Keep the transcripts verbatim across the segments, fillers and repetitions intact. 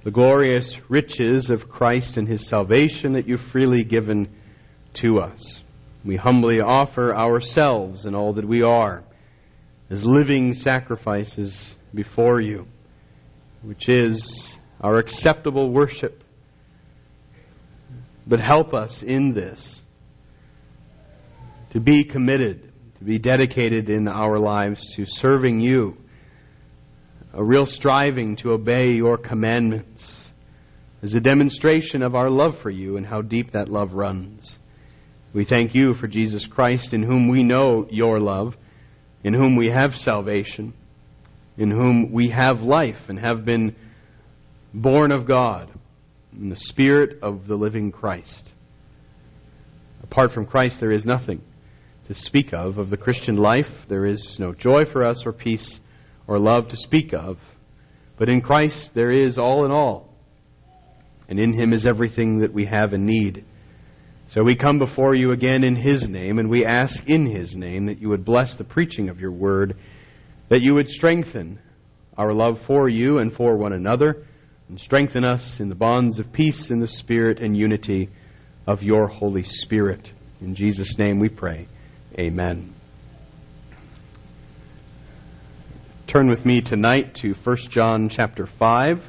the glorious riches of Christ and His salvation that you've freely given to us. We humbly offer ourselves and all that we are as living sacrifices before you, which is our acceptable worship. But help us in this to be committed, to be dedicated in our lives to serving you, a real striving to obey your commandments as a demonstration of our love for you and how deep that love runs. We thank you for Jesus Christ, in whom we know your love, in whom we have salvation, in whom we have life and have been born of God, in the Spirit of the living Christ. Apart from Christ, there is nothing to speak of of the Christian life. There is no joy for us or peace or love to speak of. But in Christ, there is all in all. And in Him is everything that we have and need. So we come before you again in His name, and we ask in His name that you would bless the preaching of your word, that you would strengthen our love for you and for one another, and strengthen us in the bonds of peace in the Spirit and unity of your Holy Spirit. In Jesus' name we pray. Amen. Turn with me tonight to First John chapter five.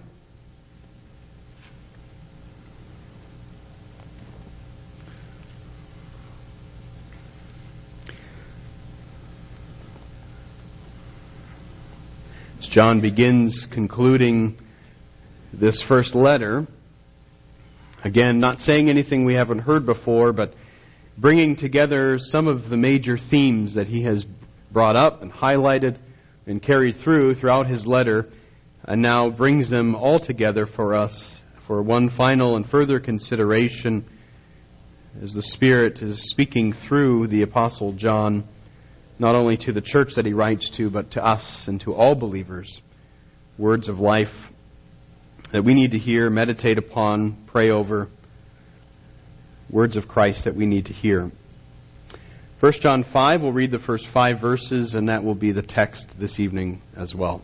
As John begins concluding this first letter, again, not saying anything we haven't heard before, but bringing together some of the major themes that he has brought up and highlighted and carried through throughout his letter, and now brings them all together for us for one final and further consideration as the Spirit is speaking through the Apostle John, not only to the church that he writes to, but to us and to all believers. Words of life that we need to hear, meditate upon, pray over. Words of Christ that we need to hear. First John five, we'll read the first five verses, and that will be the text this evening as well.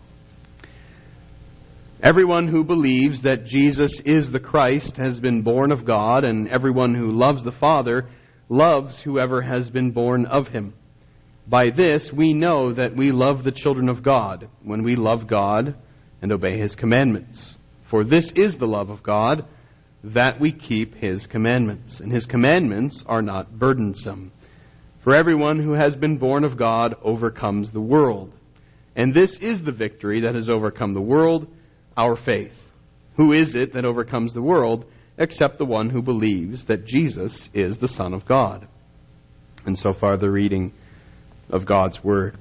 Everyone who believes that Jesus is the Christ has been born of God, and everyone who loves the Father loves whoever has been born of Him. By this we know that we love the children of God, when we love God and obey His commandments. For this is the love of God, that we keep His commandments. And His commandments are not burdensome. For everyone who has been born of God overcomes the world. And this is the victory that has overcome the world, our faith. Who is it that overcomes the world, except the one who believes that Jesus is the Son of God? And so far the reading of God's Word.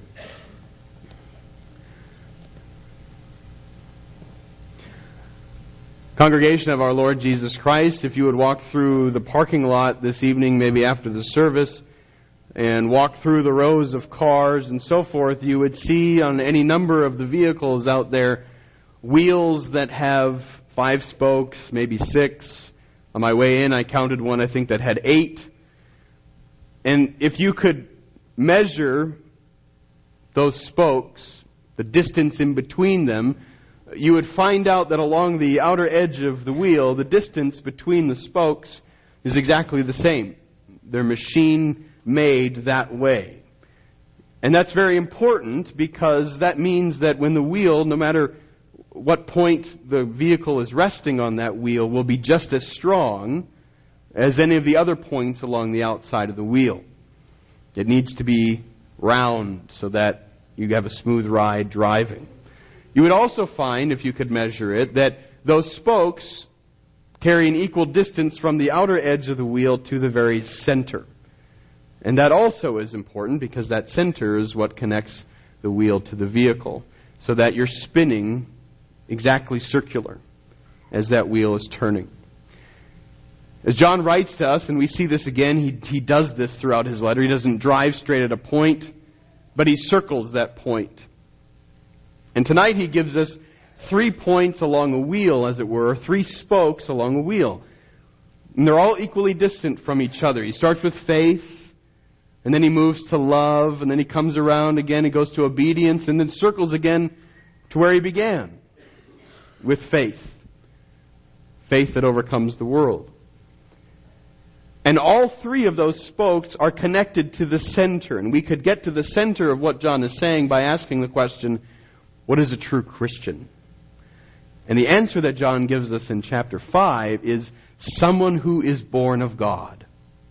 Congregation of our Lord Jesus Christ, if you would walk through the parking lot this evening, maybe after the service, and walk through the rows of cars and so forth, you would see on any number of the vehicles out there wheels that have five spokes, maybe six. On my way in, I counted one, I think, that had eight. And if you could measure those spokes, the distance in between them, you would find out that along the outer edge of the wheel, the distance between the spokes is exactly the same. They're machine-made that way. And that's very important because that means that when the wheel, no matter what point the vehicle is resting on that wheel, will be just as strong as any of the other points along the outside of the wheel. It needs to be round so that you have a smooth ride driving. You would also find, if you could measure it, that those spokes carry an equal distance from the outer edge of the wheel to the very center. And that also is important because that center is what connects the wheel to the vehicle, so that you're spinning exactly circular as that wheel is turning. As John writes to us, and we see this again, he, he does this throughout his letter. He doesn't drive straight at a point, but he circles that point. And tonight he gives us three points along a wheel, as it were, three spokes along a wheel. And they're all equally distant from each other. He starts with faith, and then he moves to love, and then he comes around again, he goes to obedience, and then circles again to where he began, with faith. faith that overcomes the world. And all three of those spokes are connected to the center. And we could get to the center of what John is saying by asking the question, what is a true Christian? And the answer that John gives us in chapter five is someone who is born of God.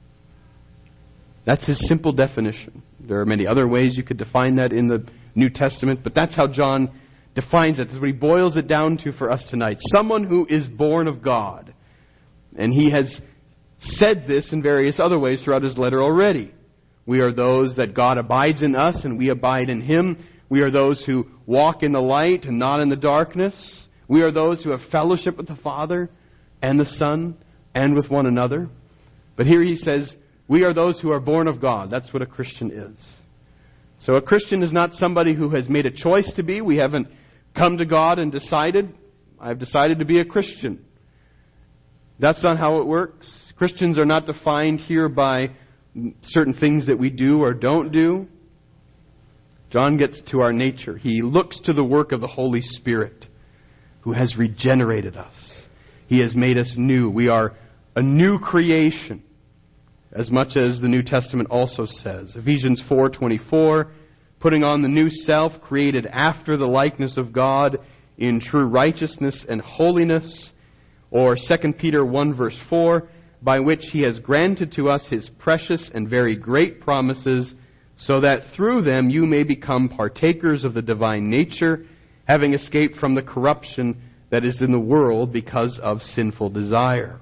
That's his simple definition. There are many other ways you could define that in the New Testament, but that's how John defines it. That's what he boils it down to for us tonight. Someone who is born of God. And he has said this in various other ways throughout his letter already. We are those that God abides in us and we abide in Him. We are those who walk in the light and not in the darkness. We are those who have fellowship with the Father and the Son and with one another. But here he says, we are those who are born of God. That's what a Christian is. So a Christian is not somebody who has made a choice to be. We haven't come to God and decided, I've decided to be a Christian. That's not how it works. Christians are not defined here by certain things that we do or don't do. John gets to our nature. He looks to the work of the Holy Spirit who has regenerated us. He has made us new. We are a new creation, as much as the New Testament also says. Ephesians four twenty-four, putting on the new self created after the likeness of God in true righteousness and holiness. Or Second Peter one verse four, by which He has granted to us His precious and very great promises, so that through them you may become partakers of the divine nature, having escaped from the corruption that is in the world because of sinful desire.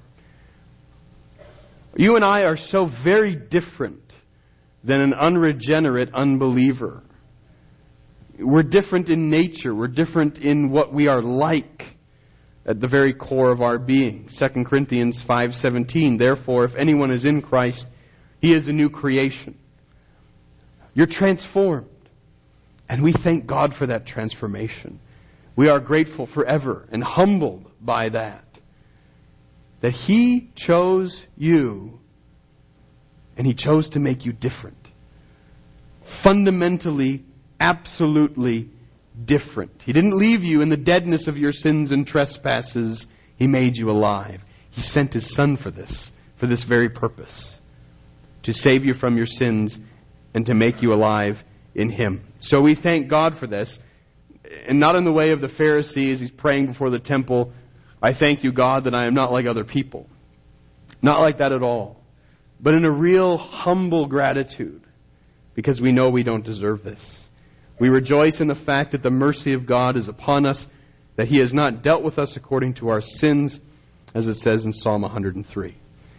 You and I are so very different than an unregenerate unbeliever. We're different in nature. We're different in what we are like at the very core of our being. Second Corinthians five seventeen, therefore, if anyone is in Christ, he is a new creation. You're transformed. And we thank God for that transformation. We are grateful forever and humbled by that. That He chose you and He chose to make you different. Fundamentally, absolutely different. He didn't leave you in the deadness of your sins and trespasses. He made you alive. He sent His Son for this, for this very purpose. To save you from your sins and to make you alive in Him. So we thank God for this. And not in the way of the Pharisees. He's praying before the temple. I thank you, God, that I am not like other people. Not like that at all. But in a real humble gratitude. Because we know we don't deserve this. We rejoice in the fact that the mercy of God is upon us. That He has not dealt with us according to our sins. As it says in Psalm one hundred three.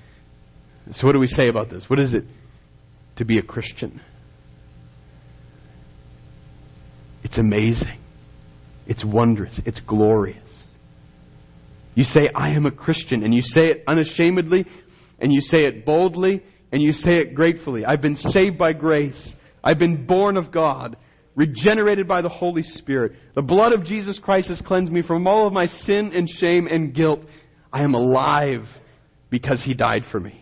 So what do we say about this? What is it to be a Christian? It's amazing. It's wondrous. It's glorious. You say, I am a Christian, and you say it unashamedly, and you say it boldly, and you say it gratefully. I've been saved by grace. I've been born of God, regenerated by the Holy Spirit. The blood of Jesus Christ has cleansed me from all of my sin and shame and guilt. I am alive because He died for me.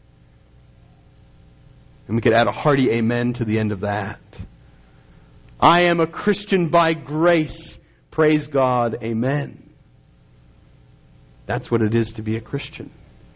And we could add a hearty amen to the end of that. I am a Christian by grace. Praise God. Amen. That's what it is to be a Christian.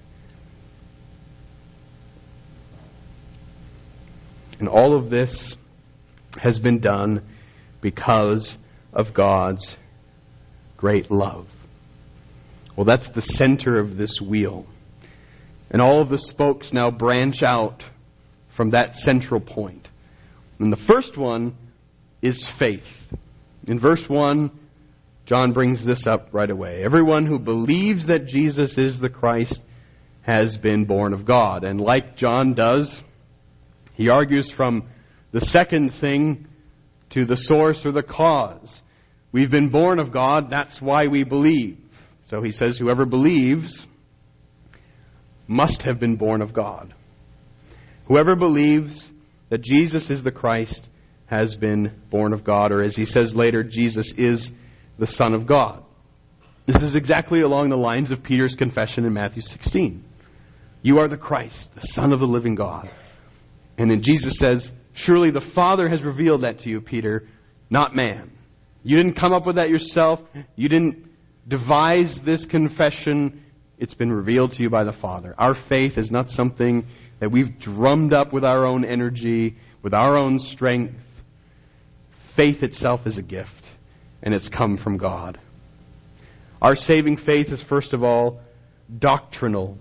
And all of this has been done because of God's great love. Well, that's the center of this wheel. And all of the spokes now branch out from that central point. And the first one is faith. In verse one, John brings this up right away. Everyone who believes that Jesus is the Christ has been born of God. And like John does, he argues from the second thing to the source or the cause. We've been born of God, that's why we believe. So he says whoever believes must have been born of God. Whoever believes that Jesus is the Christ has been born of God, or as he says later, Jesus is the Son of God. This is exactly along the lines of Peter's confession in Matthew sixteen. You are the Christ, the Son of the living God. And then Jesus says, surely the Father has revealed that to you, Peter, not man. You didn't come up with that yourself. You didn't devise this confession it's been revealed to you by the Father. Our faith is not something that we've drummed up with our own energy, with our own strength. Faith itself is a gift, and it's come from God. Our saving faith is, first of all, doctrinal.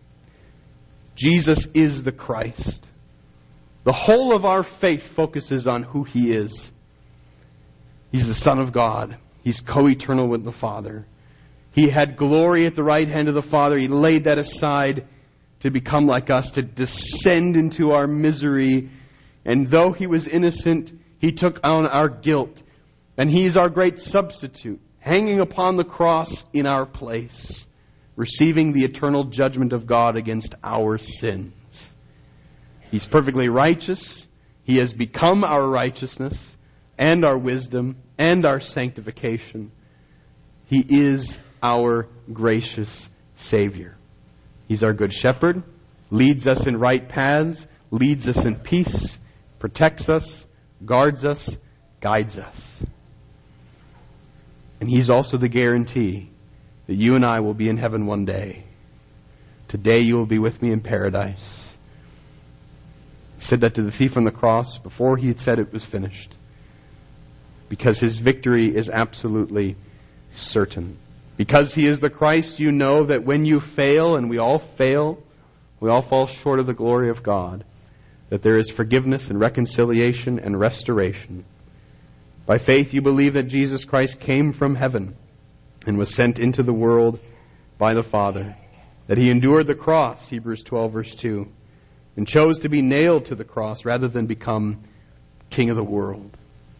Jesus is the Christ. The whole of our faith focuses on who He is. He's the Son of God. He's co-eternal with the Father. He had glory at the right hand of the Father. He laid that aside to become like us, to descend into our misery. And though He was innocent, He took on our guilt. And He is our great substitute, hanging upon the cross in our place, receiving the eternal judgment of God against our sins. He's perfectly righteous. He has become our righteousness and our wisdom and our sanctification. He is our gracious Savior. He's our good shepherd, leads us in right paths, leads us in peace, protects us, guards us, guides us. And He's also the guarantee that you and I will be in heaven one day. Today you will be with me in paradise. He said that to the thief on the cross before He had said it was finished, because His victory is absolutely certain. Because He is the Christ, you know that when you fail, and we all fail, we all fall short of the glory of God, that there is forgiveness and reconciliation and restoration. By faith you believe that Jesus Christ came from heaven and was sent into the world by the Father, that He endured the cross, Hebrews twelve verse two, and chose to be nailed to the cross rather than become King of the world.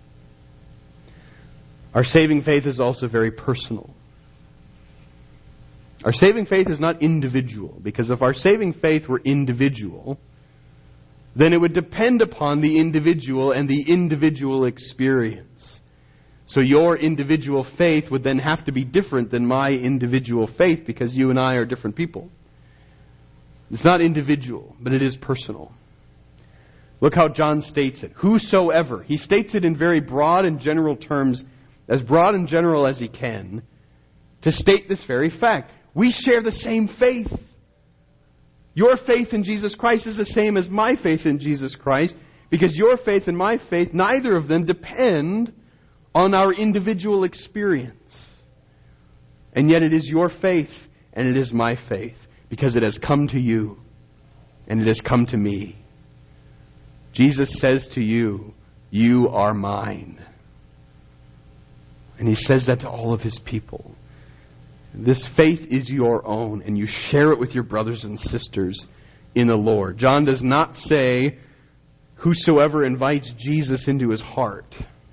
Our saving faith is also very personal. Our saving faith is not individual, because if our saving faith were individual, then it would depend upon the individual and the individual experience. So your individual faith would then have to be different than my individual faith, because you and I are different people. It's not individual, but it is personal. Look how John states it. Whosoever. He states it in very broad and general terms, as broad and general as he can, to state this very fact. We share the same faith. Your faith in Jesus Christ is the same as my faith in Jesus Christ, because your faith and my faith, neither of them depend on our individual experience. And yet it is your faith and it is my faith, because it has come to you and it has come to me. Jesus says to you, you are mine. And He says that to all of His people. This faith is your own, and you share it with your brothers and sisters in the Lord. John does not say, whosoever invites Jesus into his heart.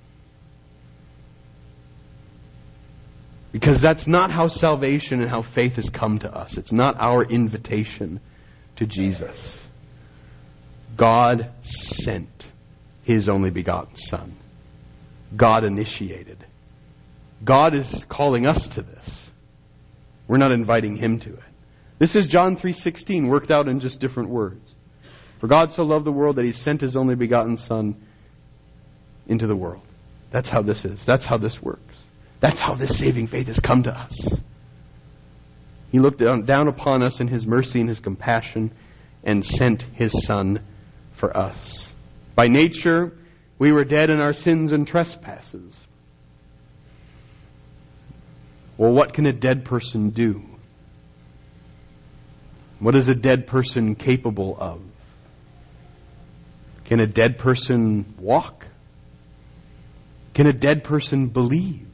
Because that's not how salvation and how faith has come to us. It's not our invitation to Jesus. God sent His only begotten Son. God initiated. God is calling us to this. We're not inviting Him to it. This is John three sixteen worked out in just different words. For God so loved the world that He sent His only begotten Son into the world. That's how this is. That's how this works. That's how this saving faith has come to us. He looked down, down upon us in His mercy and His compassion and sent His Son for us. By nature, we were dead in our sins and trespasses. Well, what can a dead person do? What is a dead person capable of? Can a dead person walk? Can a dead person believe?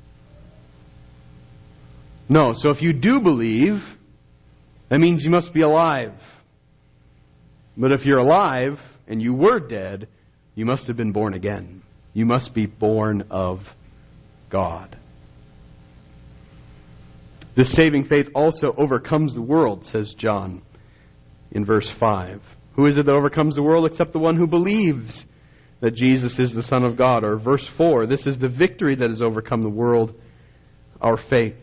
No. So if you do believe, that means you must be alive. But if you're alive and you were dead, you must have been born again. You must be born of God. This saving faith also overcomes the world, says John in verse five. Who is it that overcomes the world except the one who believes that Jesus is the Son of God? Or verse four, this is the victory that has overcome the world, our faith.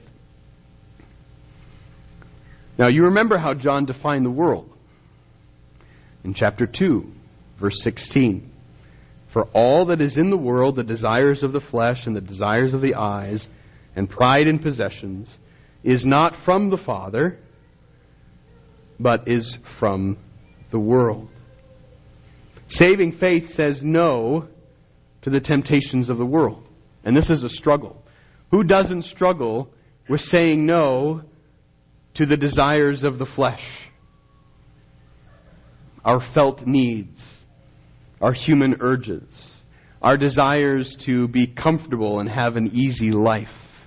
Now you remember how John defined the world. In chapter two, verse sixteen. For all that is in the world, the desires of the flesh and the desires of the eyes and pride in possessions, is not from the Father, but is from the world. Saving faith says no to the temptations of the world. And this is a struggle. Who doesn't struggle with saying no to the desires of the flesh? Our felt needs, our human urges, our desires to be comfortable and have an easy life.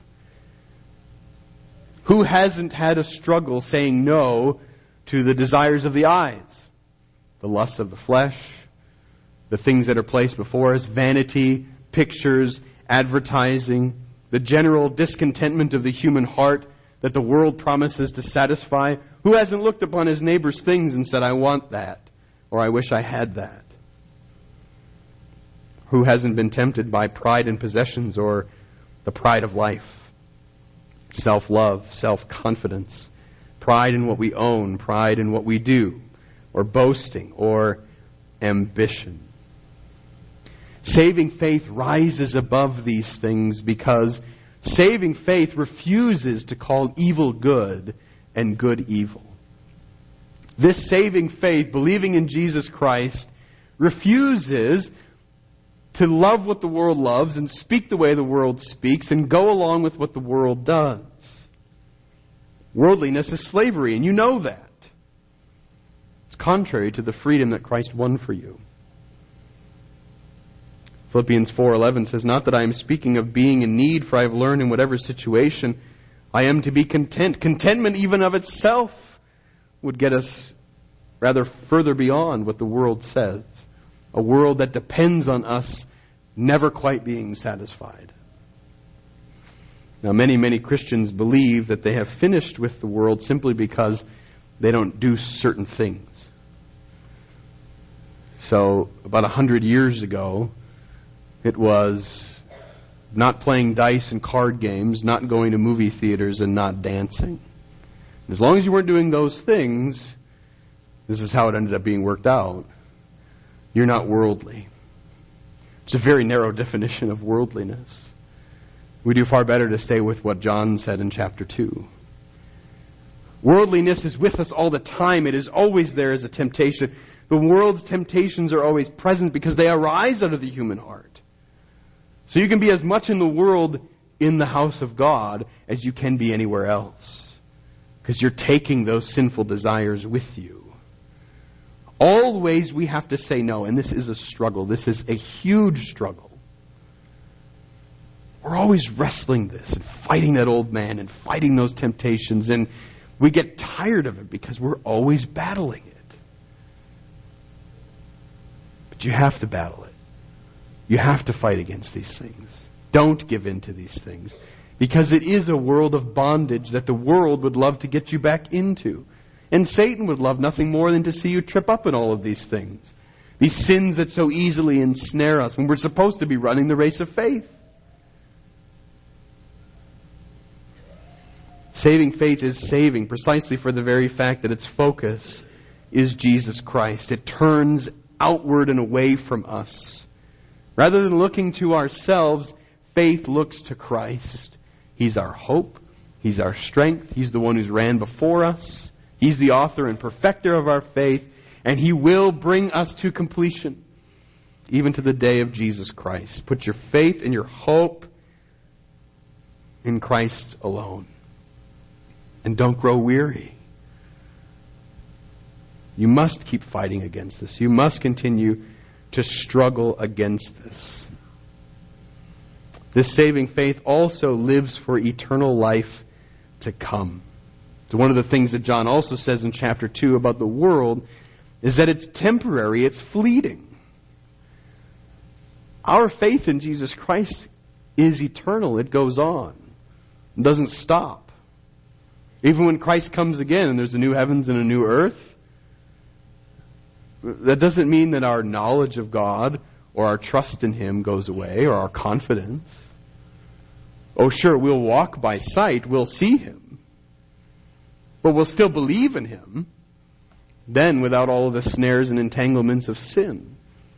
Who hasn't had a struggle saying no to the desires of the eyes, the lusts of the flesh, the things that are placed before us, vanity, pictures, advertising, the general discontentment of the human heart that the world promises to satisfy? Who hasn't looked upon his neighbor's things and said, I want that, or I wish I had that? Who hasn't been tempted by pride in possessions or the pride of life? Self-love, self-confidence, pride in what we own, pride in what we do, or boasting, or ambition. Saving faith rises above these things because saving faith refuses to call evil good and good evil. This saving faith, believing in Jesus Christ, refuses to love what the world loves and speak the way the world speaks and go along with what the world does. Worldliness is slavery, and you know that. It's contrary to the freedom that Christ won for you. Philippians four eleven says, not that I am speaking of being in need, for I have learned in whatever situation I am to be content. Contentment even of itself would get us rather further beyond what the world says. A world that depends on us never quite being satisfied. Now, many, many Christians believe that they have finished with the world simply because they don't do certain things. So, about a hundred years ago, it was not playing dice and card games, not going to movie theaters, and not dancing. As long as you weren't doing those things, this is how it ended up being worked out. You're not worldly. It's a very narrow definition of worldliness. We do far better to stay with what John said in chapter two. Worldliness is with us all the time. It is always there as a temptation. The world's temptations are always present because they arise out of the human heart. So you can be as much in the world in the house of God as you can be anywhere else, because you're taking those sinful desires with you. All the ways we have to say no, and this is a struggle. This is a huge struggle. We're always wrestling this and fighting that old man and fighting those temptations, and we get tired of it because we're always battling it. But you have to battle it. You have to fight against these things. Don't give in to these things, because it is a world of bondage that the world would love to get you back into. And Satan would love nothing more than to see you trip up in all of these things. These sins that so easily ensnare us when we're supposed to be running the race of faith. Saving faith is saving precisely for the very fact that its focus is Jesus Christ. It turns outward and away from us. Rather than looking to ourselves, faith looks to Christ. He's our hope. He's our strength. He's the one who's ran before us. He's the author and perfecter of our faith, and He will bring us to completion, even to the day of Jesus Christ. Put your faith and your hope in Christ alone. And don't grow weary. You must keep fighting against this. You must continue to struggle against this. This saving faith also lives for eternal life to come. So one of the things that John also says in chapter two about the world is that it's temporary, it's fleeting. Our faith in Jesus Christ is eternal. It goes on. It doesn't stop. Even when Christ comes again and there's a new heavens and a new earth, that doesn't mean that our knowledge of God or our trust in Him goes away, or our confidence. Oh, sure, we'll walk by sight, we'll see Him, but we'll still believe in Him, then without all of the snares and entanglements of sin.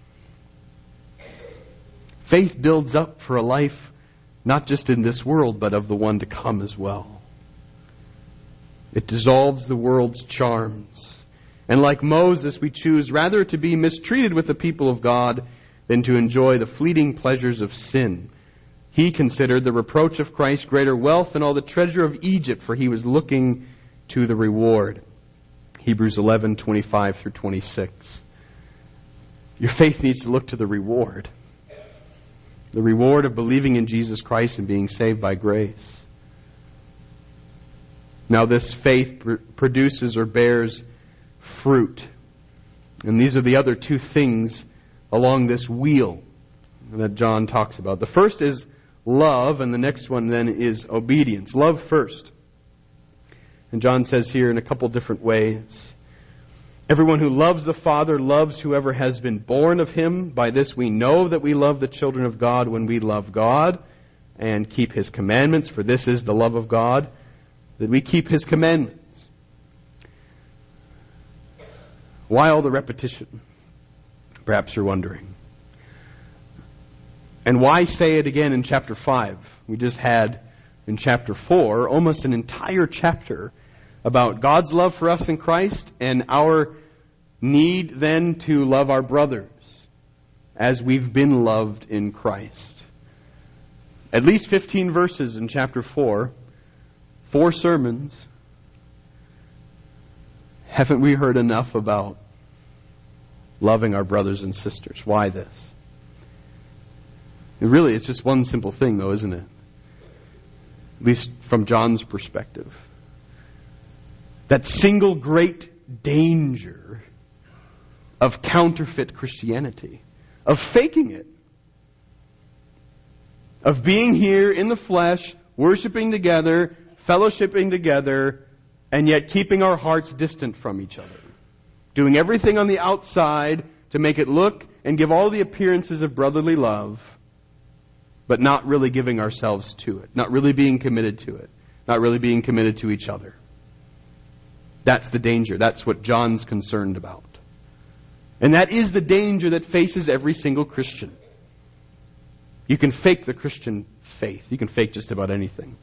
Faith builds up for a life not just in this world, but of the one to come as well. It dissolves the world's charms. And like Moses, we choose rather to be mistreated with the people of God than to enjoy the fleeting pleasures of sin. He considered the reproach of Christ greater wealth than all the treasure of Egypt, for he was looking to the reward. Hebrews eleven, twenty-five through twenty-six. Your faith needs to look to the reward. The reward of believing in Jesus Christ and being saved by grace. Now this faith pr- produces or bears fruit. And these are the other two things along this wheel that John talks about. The first is love, and the next one then is obedience. Love first. And John says here in a couple different ways. Everyone who loves the Father loves whoever has been born of Him. By this we know that we love the children of God when we love God and keep His commandments. For this is the love of God, that we keep His commandments. Why all the repetition? Perhaps you're wondering. And why say it again in chapter five? We just had in chapter four almost an entire chapter about God's love for us in Christ and our need then to love our brothers as we've been loved in Christ. At least fifteen verses in chapter four, four sermons. Haven't we heard enough about loving our brothers and sisters? Why this? And really, it's just one simple thing, though, isn't it? At least from John's perspective. That single great danger of counterfeit Christianity, of faking it, of being here in the flesh, worshiping together, fellowshipping together, and yet keeping our hearts distant from each other. Doing everything on the outside to make it look and give all the appearances of brotherly love, but not really giving ourselves to it. Not really being committed to it. Not really being committed to each other. That's the danger. That's what John's concerned about. And that is the danger that faces every single Christian. You can fake the Christian faith. You can fake just about anything.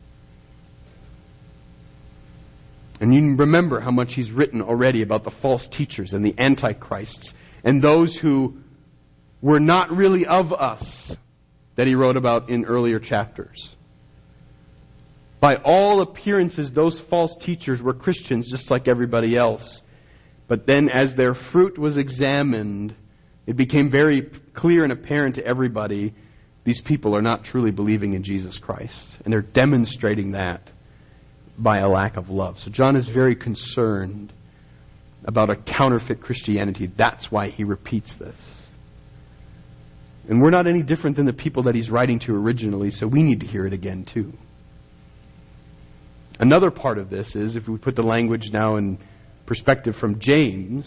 And you remember how much he's written already about the false teachers and the antichrists and those who were not really of us that he wrote about in earlier chapters. By all appearances, those false teachers were Christians just like everybody else. But then as their fruit was examined, it became very clear and apparent to everybody these people are not truly believing in Jesus Christ. And they're demonstrating that by a lack of love. So John is very concerned about a counterfeit Christianity. That's why he repeats this. And we're not any different than the people that he's writing to originally, so we need to hear it again too. Another part of this is, if we put the language now in perspective from James,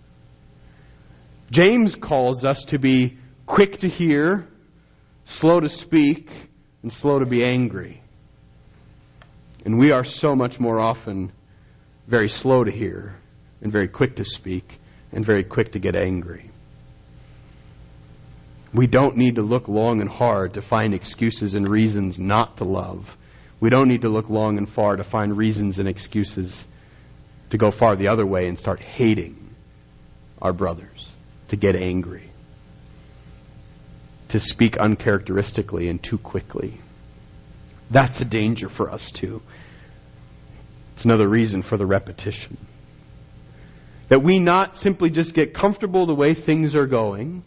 James calls us to be quick to hear, slow to speak, and slow to be angry. And we are so much more often very slow to hear, and very quick to speak, and very quick to get angry. We don't need to look long and hard to find excuses and reasons not to love. We don't need to look long and far to find reasons and excuses to go far the other way and start hating our brothers, to get angry, to speak uncharacteristically and too quickly. That's a danger for us too. It's another reason for the repetition. That we not simply just get comfortable the way things are going,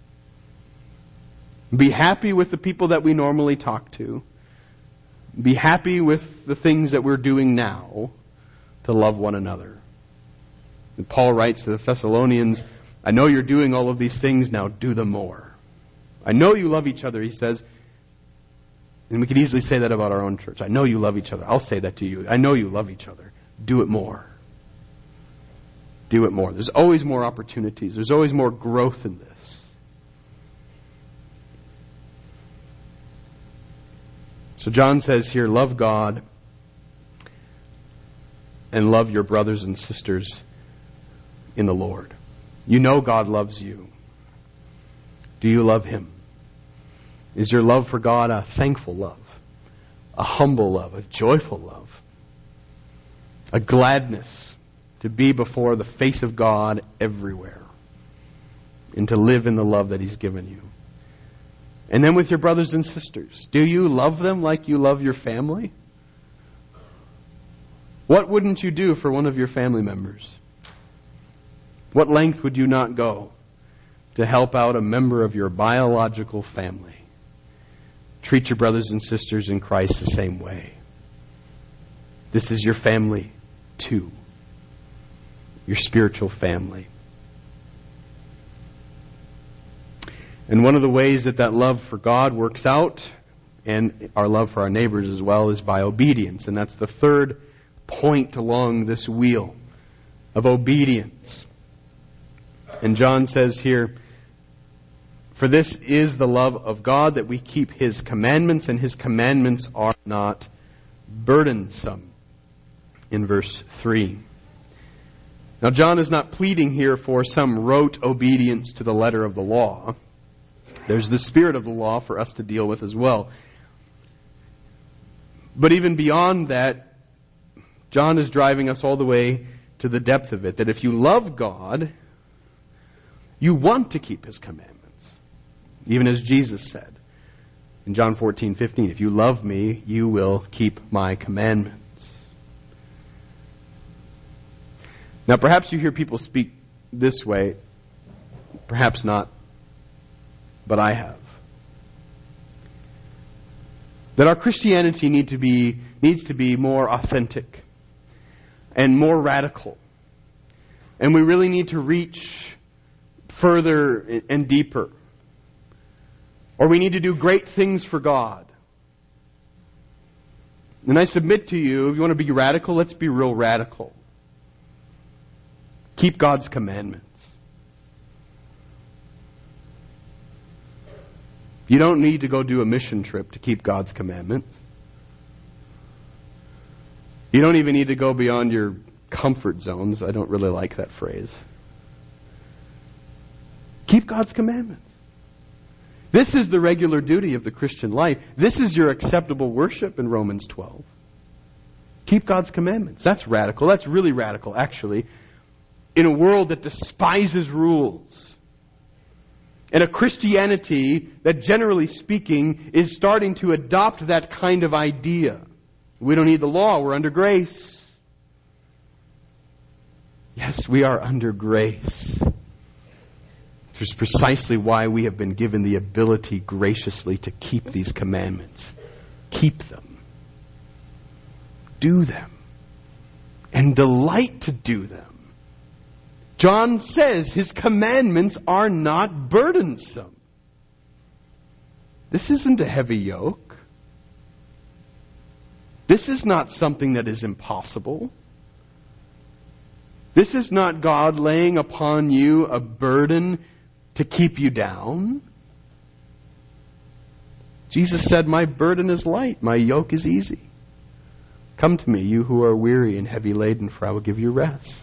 be happy with the people that we normally talk to, be happy with the things that we're doing now to love one another. And Paul writes to the Thessalonians, I know you're doing all of these things now, do them more. I know you love each other, he says. And we could easily say that about our own church. I know you love each other. I'll say that to you. I know you love each other. Do it more. Do it more. There's always more opportunities. There's always more growth in this. So John says here, love God and love your brothers and sisters in the Lord. You know God loves you. Do you love Him? Is your love for God a thankful love, a humble love, a joyful love, a gladness to be before the face of God everywhere, and to live in the love that He's given you. And then with your brothers and sisters, do you love them like you love your family? What wouldn't you do for one of your family members? What length would you not go to help out a member of your biological family? Treat your brothers and sisters in Christ the same way. This is your family too. Your spiritual family. And one of the ways that that love for God works out, and our love for our neighbors as well, is by obedience. And that's the third point along this wheel of obedience. And John says here, "For this is the love of God, that we keep His commandments, and His commandments are not burdensome." In verse three. Now John is not pleading here for some rote obedience to the letter of the law. There's the spirit of the law for us to deal with as well. But even beyond that, John is driving us all the way to the depth of it, that if you love God, you want to keep His commandments. Even as Jesus said in John fourteen fifteen, "If you love me, you will keep my commandments." Now perhaps you hear people speak this way, perhaps not, but I have. That our Christianity need to be, needs to be more authentic and more radical. And we really need to reach further and deeper. Or we need to do great things for God. And I submit to you, if you want to be radical, let's be real radical. Keep God's commandments. You don't need to go do a mission trip to keep God's commandments. You don't even need to go beyond your comfort zones. I don't really like that phrase. Keep God's commandments. This is the regular duty of the Christian life. This is your acceptable worship in Romans twelve. Keep God's commandments. That's radical. That's really radical, actually. In a world that despises rules. And a Christianity that, generally speaking, is starting to adopt that kind of idea. We don't need the law. We're under grace. Yes, we are under grace. Which is precisely why we have been given the ability graciously to keep these commandments. Keep them. Do them. And delight to do them. John says His commandments are not burdensome. This isn't a heavy yoke. This is not something that is impossible. This is not God laying upon you a burden to keep you down. Jesus said, "My burden is light, my yoke is easy. Come to me, you who are weary and heavy laden, for I will give you rest."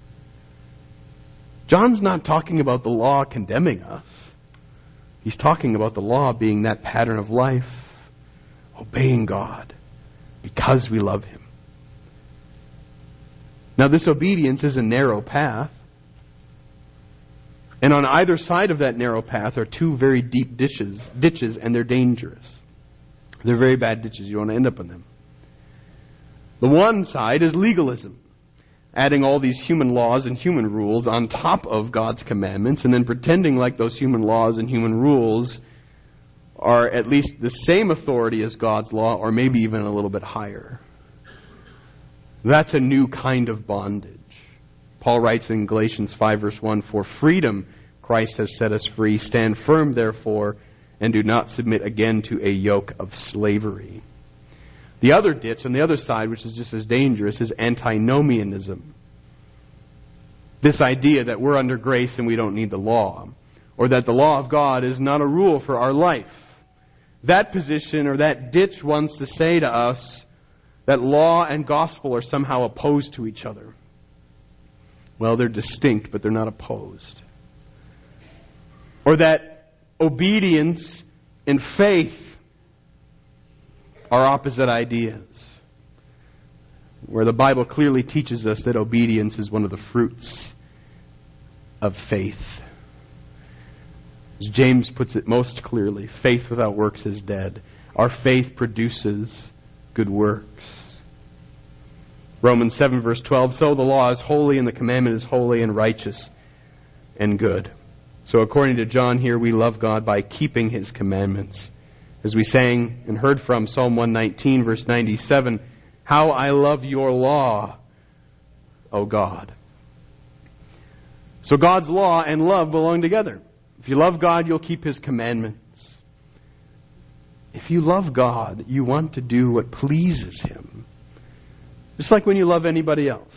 John's not talking about the law condemning us. He's talking about the law being that pattern of life, obeying God because we love Him. Now this obedience is a narrow path. And on either side of that narrow path are two very deep ditches, ditches, and they're dangerous. They're very bad ditches. You want to end up in them. The one side is legalism. Adding all these human laws and human rules on top of God's commandments, and then pretending like those human laws and human rules are at least the same authority as God's law, or maybe even a little bit higher. That's a new kind of bondage. Paul writes in Galatians five verse one, "For freedom Christ has set us free. Stand firm therefore, and do not submit again to a yoke of slavery." The other ditch on the other side, which is just as dangerous, is antinomianism. This idea that we're under grace and we don't need the law, or that the law of God is not a rule for our life. That position or that ditch wants to say to us that law and gospel are somehow opposed to each other. Well, they're distinct, but they're not opposed. Or that obedience and faith are opposite ideas. where the Bible clearly teaches us that obedience is one of the fruits of faith. As James puts it most clearly, faith without works is dead. Our faith produces good works. Romans seven verse twelve, so the law is holy and the commandment is holy and righteous and good. So according to John here, we love God by keeping His commandments. As we sang and heard from Psalm one nineteen verse ninety-seven, how I love your law, O God. So God's law and love belong together. If you love God, you'll keep His commandments. If you love God, you want to do what pleases Him. Just like when you love anybody else.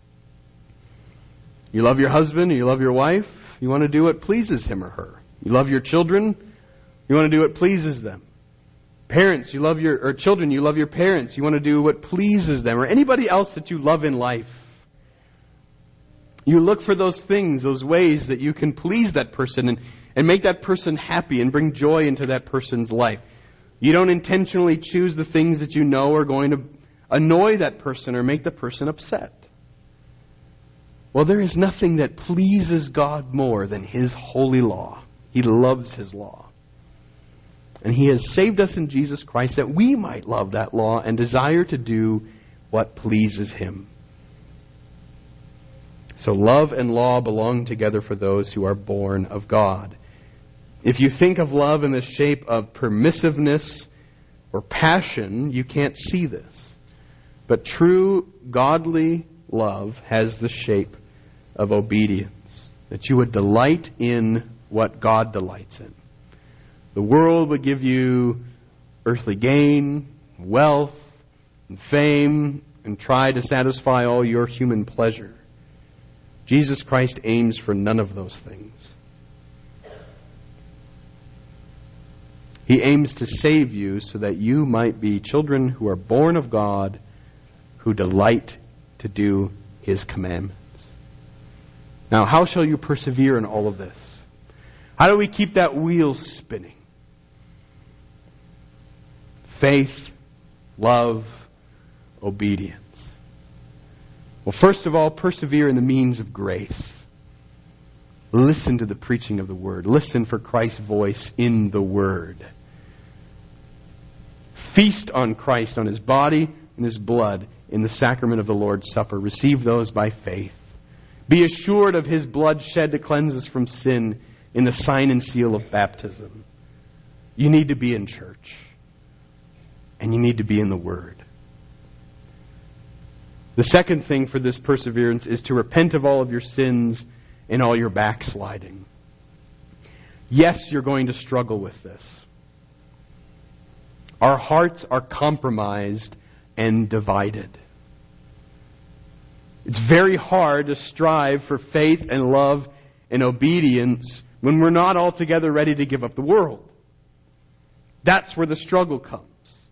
You love your husband or you love your wife, you want to do what pleases him or her. You love your children, you want to do what pleases them. Parents, you love your, or children, you love your parents, you want to do what pleases them. Or anybody else that you love in life. You look for those things, those ways that you can please that person and, and make that person happy and bring joy into that person's life. You don't intentionally choose the things that you know are going to annoy that person or make the person upset. Well, there is nothing that pleases God more than His holy law. He loves His law. And He has saved us in Jesus Christ that we might love that law and desire to do what pleases Him. So love and law belong together for those who are born of God. If you think of love in the shape of permissiveness or passion, you can't see this. But true godly love has the shape of obedience. That you would delight in what God delights in. The world would give you earthly gain, wealth, and fame, and try to satisfy all your human pleasure. Jesus Christ aims for none of those things. He aims to save you so that you might be children who are born of God, who delight to do His commandments. Now, how shall you persevere in all of this? How do we keep that wheel spinning? Faith, love, obedience. Well, first of all, persevere in the means of grace. Listen to the preaching of the Word. Listen for Christ's voice in the Word. Feast on Christ, on His body and His blood in the sacrament of the Lord's Supper. Receive those by faith. Be assured of His blood shed to cleanse us from sin in the sign and seal of baptism. You need to be in church. And you need to be in the Word. The second thing for this perseverance is to repent of all of your sins and all your backsliding. Yes, you're going to struggle with this. Our hearts are compromised and divided. It's very hard to strive for faith and love and obedience when we're not altogether ready to give up the world. That's where the struggle comes.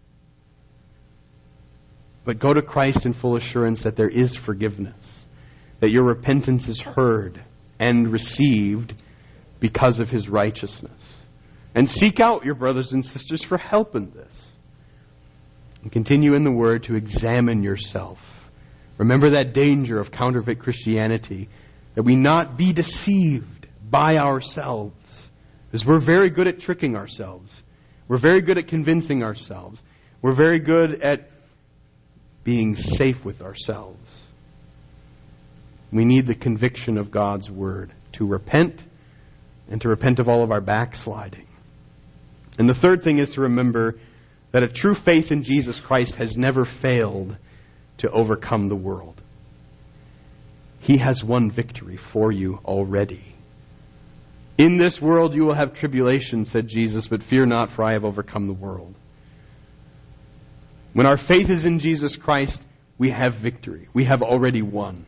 But go to Christ in full assurance that there is forgiveness, that your repentance is heard and received because of His righteousness. And seek out your brothers and sisters for help in this. And continue in the Word to examine yourself. Remember that danger of counterfeit Christianity, that we not be deceived by ourselves. Because we're very good at tricking ourselves. We're very good at convincing ourselves. We're very good at being safe with ourselves. We need the conviction of God's Word to repent and to repent of all of our backsliding. And the third thing is to remember that a true faith in Jesus Christ has never failed to overcome the world. He has won victory for you already. In this world you will have tribulation, said Jesus, but fear not, for I have overcome the world. When our faith is in Jesus Christ, we have victory. We have already won.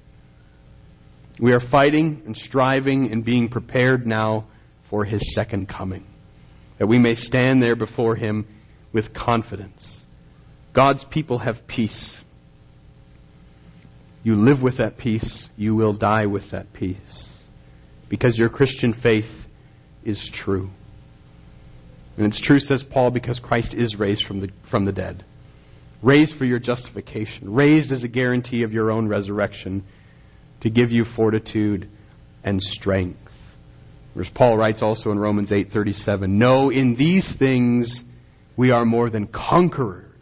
We are fighting and striving and being prepared now for His second coming, that we may stand there before Him with confidence. God's people have peace. You live with that peace. You will die with that peace. Because your Christian faith is true. And it's true, says Paul, because Christ is raised from the from the dead. raised for your justification, raised as a guarantee of your own resurrection, to give you fortitude and strength. As Paul writes also in Romans eight thirty-seven, "No, in these things we are more than conquerors